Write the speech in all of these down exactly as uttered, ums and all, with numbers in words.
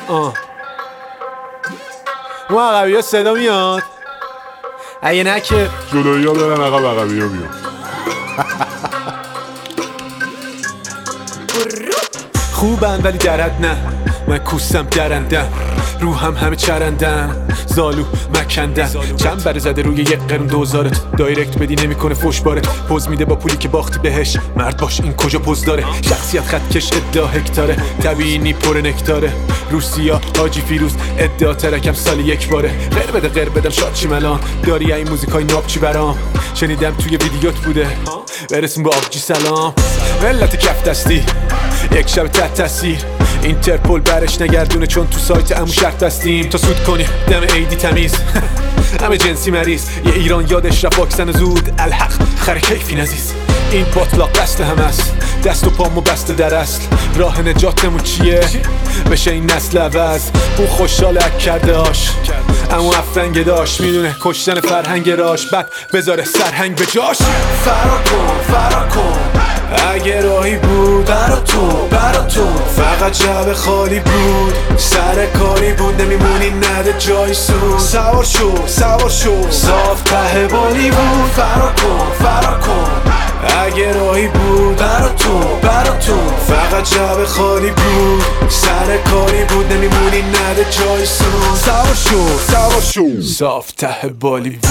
آه اون عقبی ها صدا میاد اگه نه که جلوی ها برن عقب عقبی ها بیان. خوبن ولی درد نه، من کوسم درندم، روحم همه چرندم، زالو مکندم، چند بره زده روی یک قرون دوزارت، دایرکت بدی نمیکنه فوش بارت، پوز میده با پولی که باختی بهش، مرد باش این کجا پوز داره، شخصیت خط کش ادعا هکتاره، طبیعی پر نکتاره، روسیا حاجی فیروز ادعا ترکم سالی یک باره، غیر بده غیر بدم شاد چی ملان، داری این موزیکای ناب چی برام، شنیدم توی ویدیوت بوده، برسون با آبجی سلام، ملت کف دستی یک شب تحت تاثیر، اینترپول برش نگردونه چون تو سایت امو شرط هستیم، تا سود کنی دم ایدی تمیز همه جنسی مریض، یه ایران یادش رفت واکسن زود الحق خر کیفی نزیز، این باطلاق دست هم است، دست و پامو بسته در اصل، راه نجاتمون چیه؟ بشه این نسل عوض، اون خوشحال اک کرده هاش اما افرنگ داشت، میدونه کشتن فرهنگ راش، بعد بذاره سرهنگ به جاش، فرا کن فرا کن اگه راهی بود برا تو برا تو، فقط جعب خالی بود سر کاری بود، نمیمونی نده جای سود، سوار شو سوار شو صاف ته بالی بود، فرا کن فرا کن اگه راهی بود برا تو برا تو، فقط جعب خالی بود سر کاری بود، نمیمونی نده جای سود، سوار شو سوار شو صاف ته بالی بود.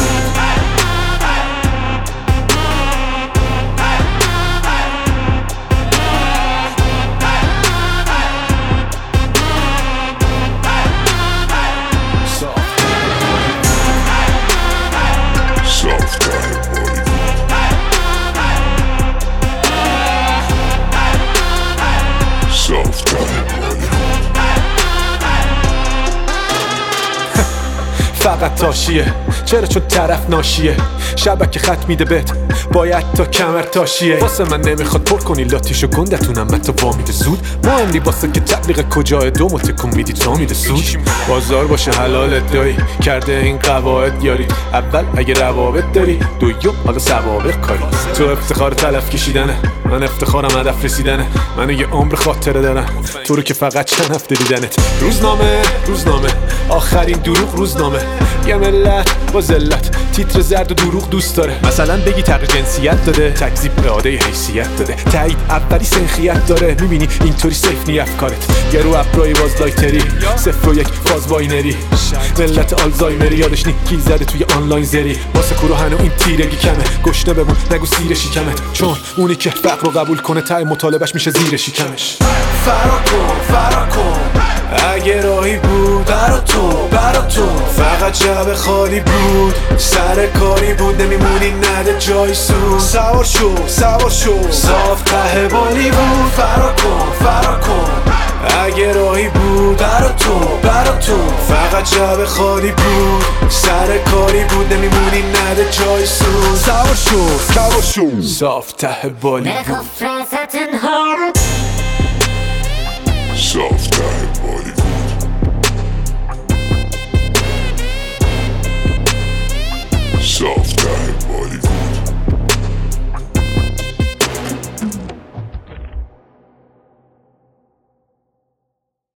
فقط تاشیه چرا چون طرف ناشیه، شبکه خط میده بهت باید تا کمر تاشیه، واسه من نمیخواد پر کنی لاتیشو گندتونم من تا وامیده زود، مهم نی واسه که تبلیغ کجای دومو تکون میدی تا میده سود، بازار باشه حلال ادعایی کرده این قواعد یاری، اول اگه روابط داری، دوم حالا سوابق کاری، تو افتخار تلف کشیدنه، من افتخارم هدف رسیدنه، من یه عمر خاطره دارم تو رو که فقط چند هفته دیدنت، روزنامه روزنامه آخرین دروغ روزنامه، یه ملت با ذلت تیتر زرد و دروغ دوست داره، مثلا بگی تغییر جنسیت داده، تکذیب اراده حیثیت داده، تایید اولی سنخیت داره، میبینی اینطوری سیف نی افکارت، گرو ابرای بازلایتری صفر و یک فاز باینری، ملت آلزایمری یادش نیکی زده توی آنلاین زری، واسه کوروهنو این تیرگی کمه، گشنه بمون نگو سیر شکمت، چون اونی که فقر رو قبول کنه تای مطالبهش میشه زیر شکمش، فرا کن فرا کن اگه راهی بود برا تو برا تو، فقط جعب خالی بود سر کاری بود، نمیمونی نده جای سود، سوار شو سوار شو صاف ته بالی بود، فرا کن فرا کن اگه راهی بود برا تو برا تو، فقط جعب خالی بود سر کاری بود، نمیمونی نده جای سود، سوار شو سوار شو صاف ته بالی بود، صاف ته بالی بود. So